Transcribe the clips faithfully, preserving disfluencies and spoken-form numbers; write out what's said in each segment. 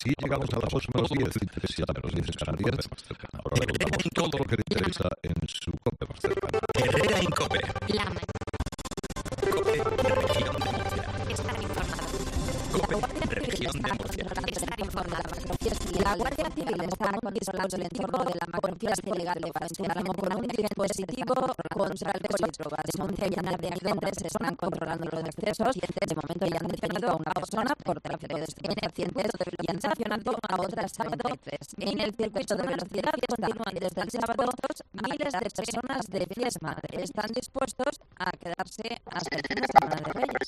Sí, llegamos a las ocho menos diez, interesante, los diez estarán diez. Ahora le contamos todo lo que le interesa en su COPE más cercana. Herrera en COPE. La mañana. COPE, región de Murcia. Estar informado. COPE, región de Murcia. Estar informado. La Guardia Civil está controlando el entorno de la macrofiesta ilegal de Barcelona con un dispositivo contra el coche. Denuncia y de accidentes se están controlando los excesos y de momento ya han detenido a una persona por tráfico de estupefacientes y han sancionado a otras tres. En el circuito de velocidad continúan desde el sábado miles de personas de fiesta. Están dispuestos a quedarse hasta el fin de semana de Reyes.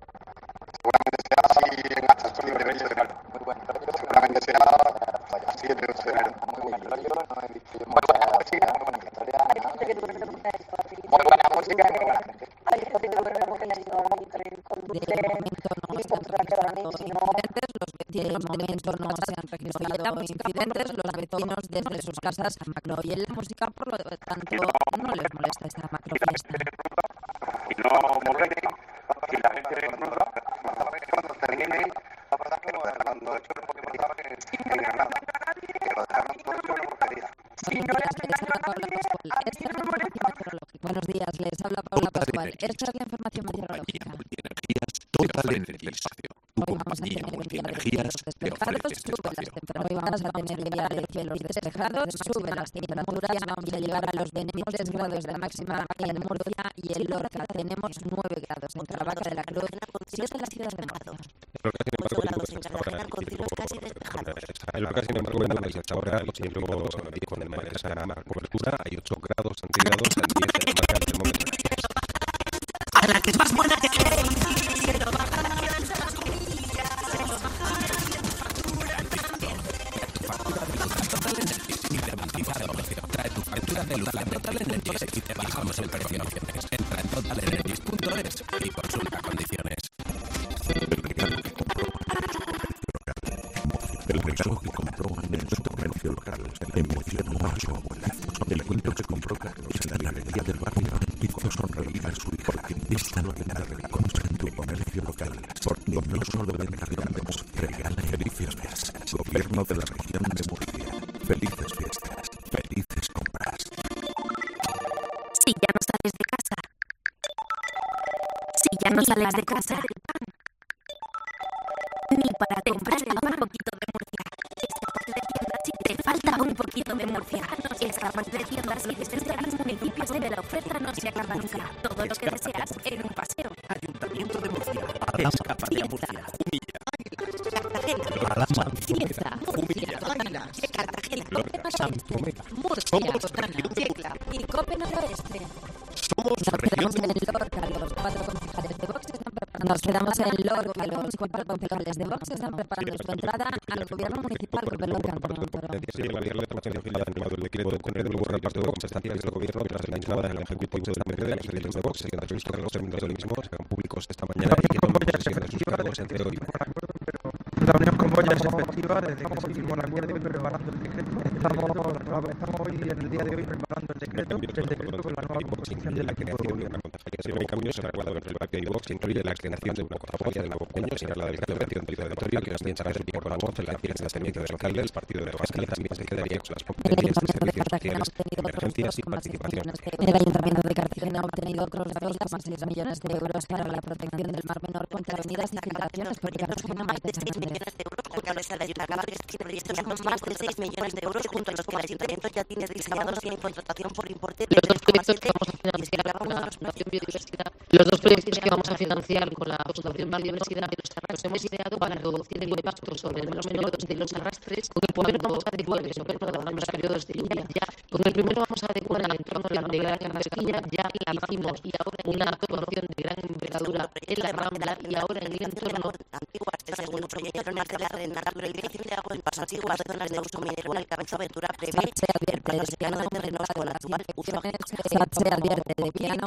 Seguramente será así en Reyes de Muy buen horario. Seguramente será así el primero de febrero. Muy buen horario. No he visto muy buena música, muy buena historia. Muy buena música y muy buena gente. De momento no se han registrado incidentes. Los vecinos desde sus casas no oyen la música, por lo tanto no les molesta esta macrofiesta. Y no molesten, que la gente disfruta, cuando termine, que lo dejarán todo hecho porque no saben sin nada, que lo dejarán todo hecho porquería. Buenos días, les habla Paula Pascual. Esta es la información meteorológica. Multienergías, Total Energy Espacio. Tu Hoy vamos a compañía tener Multienergías te ofrece este espacio. Hoy vamos a tener día de cielos despejados, suben las temperaturas, vamos a llegar a los veintitrés grados de la máxima en Murcia y en Lorca tenemos nueve grados, en Caravaca de la Cruz, siete en la ciudad de Murcia. ocho grados en Cartagena con cielos casi despejados. El Lorca, sin embargo, en Málaga hasta ahora, y siempre luego vamos a medir con el mar de Sanama cobertura, hay ocho grados centígrados al diez en la marca del termómetro. A la que es más buena que Trae tu factura de luz a Total Energies y te bajamos el precio. Entra en total energies punto es y consulta condiciones. El regalo que compró en el comercio local emocionó a su abuela. El cuento que compró Carlos en la galería del barrio hizo sonreír a su hija. Esta no tendrá recompensas en tu comercio local, porque no solo venta grandes, regala felices fiestas. Gobierno de la región de Murcia. Felices fiestas, felices compras. Si ya no sales de casa. Si ya no sales de casa. Ni para comprar un poquito de Murcia. Escapate de tiendas si te falta un poquito de Murcia. Escapate de tiendas y desde los municipios de la oferta no se acaba nunca. Todo lo que deseas en un paseo. Ayuntamiento de Murcia. Escapate a Murcia. Humilla. Cartagena. Cieza. Humilla. Águilas. Cartagena. Santomera, Murcia, Tecla y Cope Noroeste. Somos Nos región quedamos en Lorca, los cuatro concejales de Vox están preparando. Nos quedamos en Lorca, los cuatro concejales de Vox están preparando su entrada al gobierno municipal de Lorca. Sí, la Vía de la Formación Civil ha firmado el decreto con el gobierno de Vox estanciales del gobierno tras la entrada en el ejecutivo de la medida de las elecciones de Vox, que han previsto que los términos del mismo serán públicos esta mañana y que no se cierren sus cargos entre hoy. La unión con Boya es efectiva desde que se firmó el acuerdo y preparando el decreto. Estamos, estamos hoy, en el día de hoy, preparando el decreto, el decreto con la nueva composición del equipo de gobierno. El cambio se ha acordado entre el Partido y Vox, incluye la creación de una concejalía del nuevo pequeño, sin la delegación de del territorio, que las piensa resolver con la voz en la ciencia de experiencia del alcalde del partido de Pascal, también se quedaría con las competencias de servicios sociales, emergencias y participación. El Ayuntamiento de Cartagena ha obtenido otros dos coma seis millones de euros para la protección del Mar Menor contra avenidas y filtraciones por Cartagena, Maite Santander. Junto al Ayuntamiento que tiene previstos son más de seis millones de euros, junto a los que el Ayuntamiento ya tiene diseñados y en contratación por importe de los dos proyectos que vamos a financiar con la Fundación Biodiversidad, los dos proyectos que vamos a financiar con la Fundación Biodiversidad los hemos ideado para reducir el impacto sobre el mar menor de los arrastres. Con el primero vamos a adecuar eso, que programamos los periodos de lluvia. Con el primero vamos a adecuar el entorno de la Gran Canasquilla, ya hicimos y ahora una actuación de gran envergadura en la Rambla y ahora en el entorno antiguas. El segundo proyecto en el que la renata por el dirección de agua en pasas antiguas zonas de uso minero, el cabeza aventura prevé Se advierte de que han aumentado las infecciones, se advierte de que han aumentado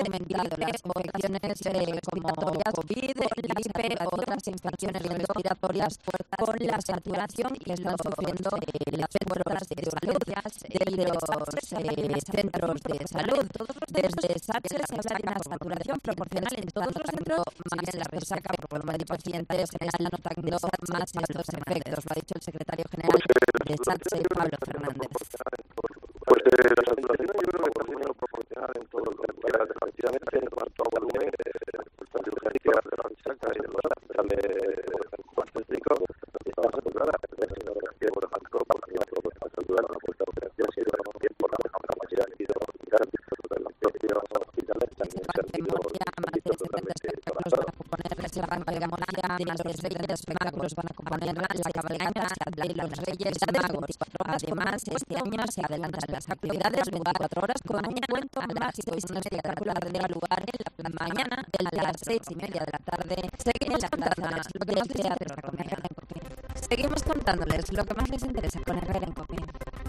debido a las infecciones eh, como COVID, gripe o otras infecciones respiratorias con la saturación que están sufriendo eh, las centros de urgencias de los eh, centros de salud. Desde SATSE se habla de una saturación proporcional en todos los centros, más en la resaca por los pacientes están notando más estos efectos. Lo ha dicho el secretario general de SATSE, Pablo Fernández. Pues eh, la saturación yo creo que está siendo proporcional en todos los centros. Efectivamente, en cuanto a volumen, pues de urgencias de la resaca y de los hospitales cuantésticos está saturada. Que por ejemplo, porque la está saturada la puesta de urgencias y durante un tiempo la capacidad de ir a hospital de los propios hospitales también se han ido totalmente colapsados. La cabalgata de los Reyes Magos van a componer la cabalgata de los Reyes Magos. Además, este año se adelantan las actividades veinticuatro horas con un encuentro mágico y espectacular de lugar en la mañana de las seis y media de la tarde. Seguimos contándoles lo que nos teatro con Herrera en Cope. Seguimos contándoles lo que más les interesa con Herrera en Cope.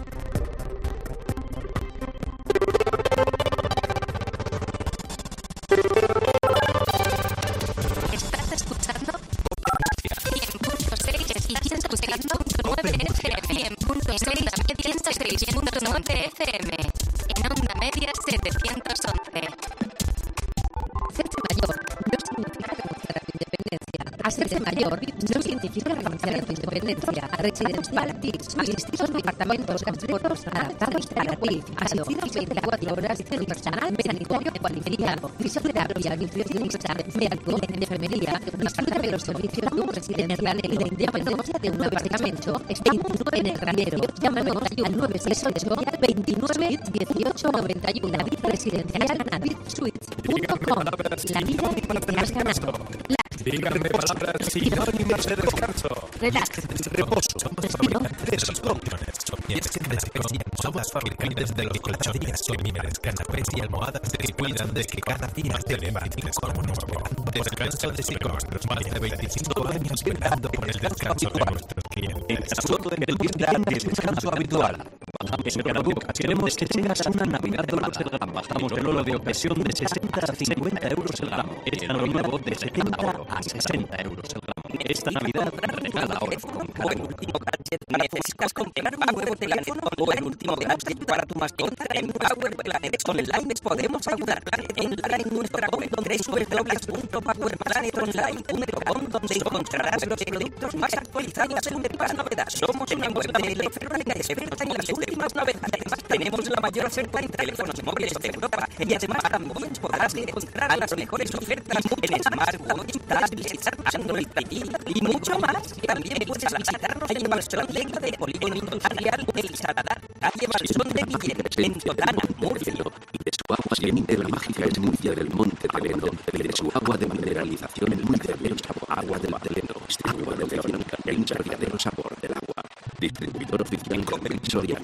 Estás escuchando cien punto seis y ciento seis punto nueve F M. cien punto seis y ciento seis punto nueve F M. En onda media setecientos once. Hacerse mayor no significa renunciar a tu independencia. Hacerse mayor no significa renunciar a tu independencia. Residencial T I S. Distintos departamentos completos adaptados para ti. Asistidos veinticuatro horas de personal sanitario cualificado. Fisioterapia, nutricionista, médico, enfermería. Disfruta de los servicios de un residencial y la independencia de un apartamento. veintinueve en el Granero. Llámanos al nueve seis ocho veintinueve dieciocho noventa y uno. Residencial Navid Suites punto com. La vida que te has ganado. Díganme palabras sinónimas de descanso. Relax. Reposo. Tres opciones. Somos fabricantes de los colchones, somníferos, canapés y almohadas que cuidan de que cada día te levantes como nuevo. Descanso de Sicor. Más de veinticinco años velando por el descanso de nuestros clientes. Solo en el plan de descanso habitual. En Carabuc queremos que tengas una Navidad dorada. Bajamos el oro de ocasión de sesenta a cincuenta euros el gramo. Este oro nuevo de setenta a sesenta euros el gramo. Esta Navidad regala oro con Carabuc. ¿Necesitas comprar un nuevo teléfono o el último gadget para tu mascota? En Power Planet Online podemos ayudar. Entra en nuestra web doble u doble u doble u punto power planet online punto com, donde encontrarás los productos más actualizados en últimas novedades. Somos una web de electrónica experta en las últimas novedades. Además, tenemos la mayor oferta en teléfonos móviles de Europa y además también podrás encontrar las mejores ofertas en smartwatch, tablets, Android T V y mucho más. También puedes visitarnos en nuestro centro de polígono industrial El Sadar, calle Balsón de Guillén, en Totana, Murcia. Y de su agua siente la mágica esencia del Monte Teleno, y de su agua de mineralización el muy verdadero agua del Teleno, este agua de Teleno, el verdadero sabor del agua. Distribuidor oficial Cope Soria.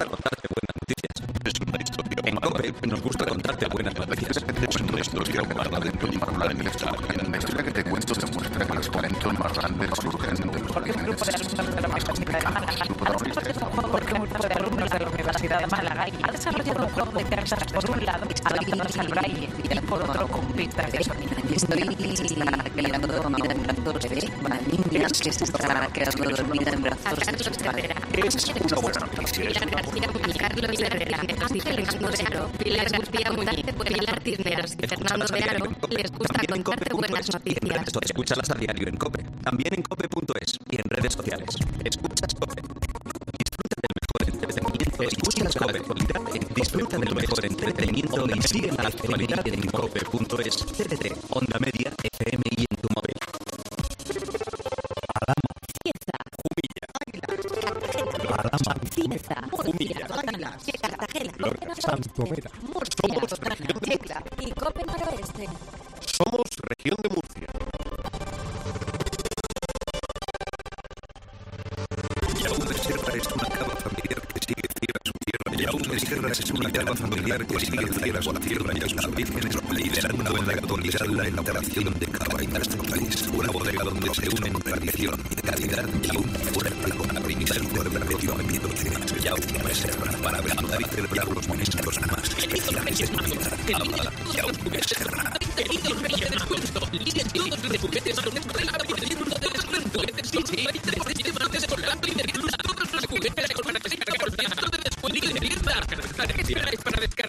En Cope nos gusta contarte buenas noticias. Es nuestro idioma dentro de la historia que te cuento demuestra que los talentos más grandes surgen de los países más complicados. Su protagonista es porque un grupo de alumnos de la Universidad de Málaga ha desarrollado un juego de cartas por un lado adaptados al braille y por otro con pistas de sonido. Estoy creando dormida en brazos de niñas que se está quedando dormida en brazos de Es una buena noticia. Pilar García Muñiz, Carlos Herrera, Ángel Modero, Pilar García Muñiz, Pilar Cisneros y Fernando Verano les gusta contarte buenas noticias. Escúchalas a diario en Cope, también en cope punto es y en redes sociales. Escuchas Cope. Disfruta del mejor entretenimiento. Escuchas Cope. Disfruta del mejor entretenimiento y sigue la actualidad en cope punto es. C D T, Onda Media, F M y en tu móvil. Alama. Cieza. Humilla. Alama. Cieza. Humilla. Cartagena. Santomera. Murcia. Manchester. Y Cope Noroeste. Somos región de Murcia. Jaume Serra es una cava familiar que sigue fiel a su tierra. Jaume Serra es una cava familiar que sigue fiel a su tierra y a sus orígenes, liderando en la actualidad la elaboración de cava en nuestro país. Una bodega donde se unen tradición y calidad y un fuerte compromiso de la región de Jaume Serra para brindar y celebrar los momentos más especiales de nuestra vida. Jaume Serra. Queridos reyes del descuento, líder todos los juguetes con un regalo por ciento de descuento. Sí, sí, hay tres sistemas con la primera. Todos los juguetes con la primera por ciento de descuento. Líder, para descargar.